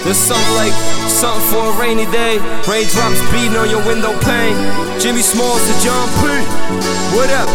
There's something for a rainy day. Raindrops beating on your window pane. Jimmy Smalls to John P. What up?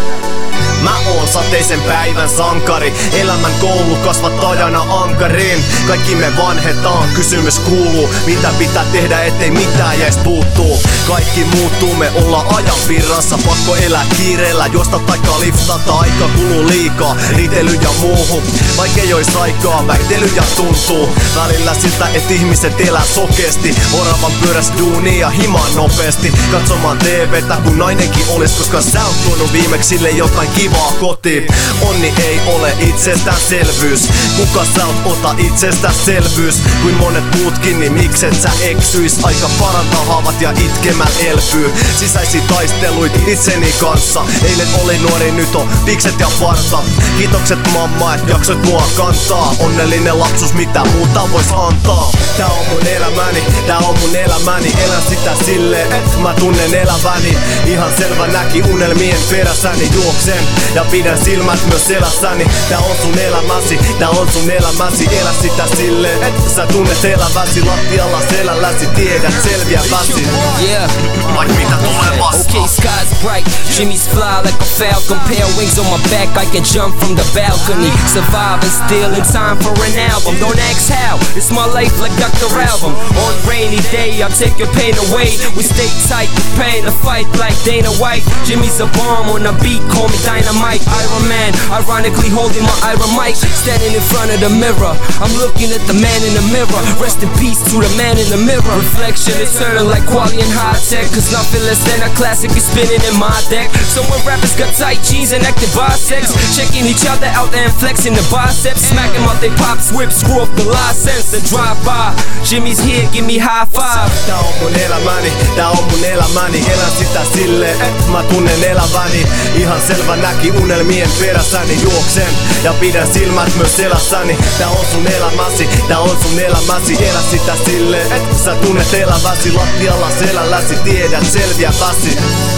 Mä oon sateisen päivän sankari, elämän koulukasvattajana ankariin. Kaikki me vanhetaan, kysymys kuuluu, mitä pitää tehdä ettei mitään jäis puuttuu. Kaikki muuttuu, me ollaan ajan virrassa, pakko elää kiireellä, juosta taikka liftata, aika kuluu liikaa, riitely ja muuhun. Vaikkei ois aikaa, väittelyjä tuntuu välillä siltä, et ihmiset elää sokeesti. Oravan pyöräs duunia himaan nopeesti, katsomaan TVtä kun nainenkin olis, koska sä oot tuonut viimeksi sille jotain kivaa kotiin. Onni ei ole itsestäänselvyys, kuka sä oot, ota itsestäänselvyys. Kuin monet muutkin, niin mikset sä eksyis? Aika parantaa haavat ja itkemällä elpyy. Sisäisiä taisteluit itseni kanssa. Eilen oli nuori, nyt on pikset ja parta. Kiitokset mamma, et jaksoit mua kantaa. Onnellinen lapsus, mitä muuta vois antaa. Tää on mun elämäni, tää on mun elämäni. Elän sitä silleen, et mä tunnen eläväni. Ihan selvä näki unelmien perässäni juoksen ja pidän silmät myös selässäni. Tää on sun elämäsi, tää on sun elämäsi. Elä sitä silleen, et sä tunnet eläväsi. Lattialla selälläsi, tiedät selviäväsi. Yeah. Vaik mitä tulee vastaan. Okay, sky's bright, Jimmy's fly like a falcon. Pale wings on my back, I can jump from the balcony. Survive and still in time for an album. Don't ask how, it's my life like Dr. Album. On rainy day, I'll take your pain away. We stay tight, preparing to fight like Dana White. Jimmy's a bomb on the beat, call me Dynamite. Iron Man, ironically holding my iron mic. Standing in front of the mirror, I'm looking at the man in the mirror. Rest in peace to the man in the mirror. Reflection eternal like quality and high tech. Cause nothing less than a classic is spinning in my deck. So when rappers got tight jeans and active biceps, checking each other out there and flexing the biceps. Smack 'em out they pops whip, screw up the license and drive by. Jimmy's here, give me high five. Tää on mun elämäni, tää on mun elämäni. Elän sitä silleen, et mä tunnen eläväni. Ihan selvä näki unelmien perässäni juoksen ja pidän silmät myös selässäni. Tää on sun elämäsi, tää on sun elämäsi. Elä sitä silleen, et sä tunnet eläväsi. Lattialla selälläsi, tiedät selviäväsi.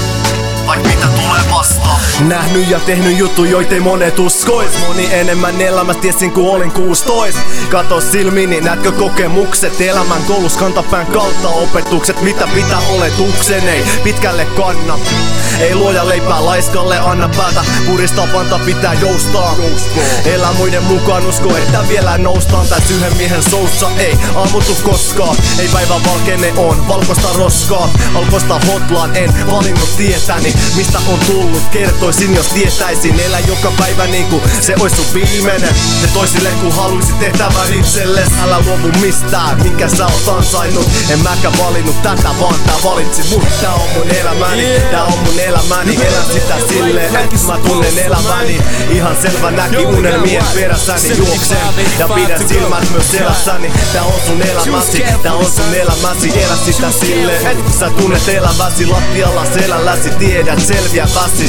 Vaik mitä tulee vastaan. Nähnyt ja tehnyt juttu, joitei monet uskois. Moni enemmän elämästä tiesin kun olin 16. Kato silmiini, näetkö kokemukset? Elämän koulus kantapään kautta opetukset. Mitä pitää oletuksen, ei pitkälle kanna. Ei luoja leipää laiskalle, anna päätä. Puristaa panta, pitää joustaa. Elää muiden mukaan, usko että vielä noustaan. Täs yhden miehen soussa ei ammutu koskaan. Ei päivä valkene on valkoista roskaa. Alkoista hotlaan en valinnut tietäni. Mistä on tullut, kertoisin jos tietäisin. Elä joka päivä niinku se ois sun viimeinen. Te toisille kun haluisit tehtävän itselles. Älä luovu mistään, minkä sä oot ansainnut. En mäkään valinnut tätä, vaan tää valitsi mut. Tää on mun elämäni, tää on mun elämäni. Elän sitä silleen, et mä tunnen elämäni. Ihan selvä näki unelmien perässäni juoksen ja pidän silmät myös selässäni. Tää on sun elämäsi, tää on sun elämäsi. Elä sitä silleen, et sä tunnet eläväsi. Lattialla selälläsi, tiedät selviäväsi.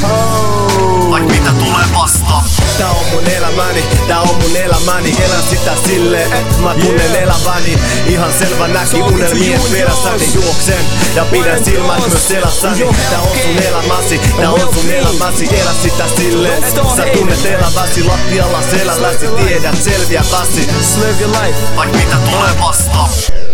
Vaik mitä tulee vastaan. Tää on mun elämäni, tää on mun elämäni. Elän sitä silleen, et mä tunnen eläväni. Ihan selvä näki unelmien perässäni juoksen ja pidän silmät myös selässäni. Tää on sun elämäsi, tää on sun elämäsi. Elä sitä silleen, et sä tunnet eläväsi. Lattialla selälläsi, tiedät selviäväsi. Live your life. Vaik mitä tulee vastaan.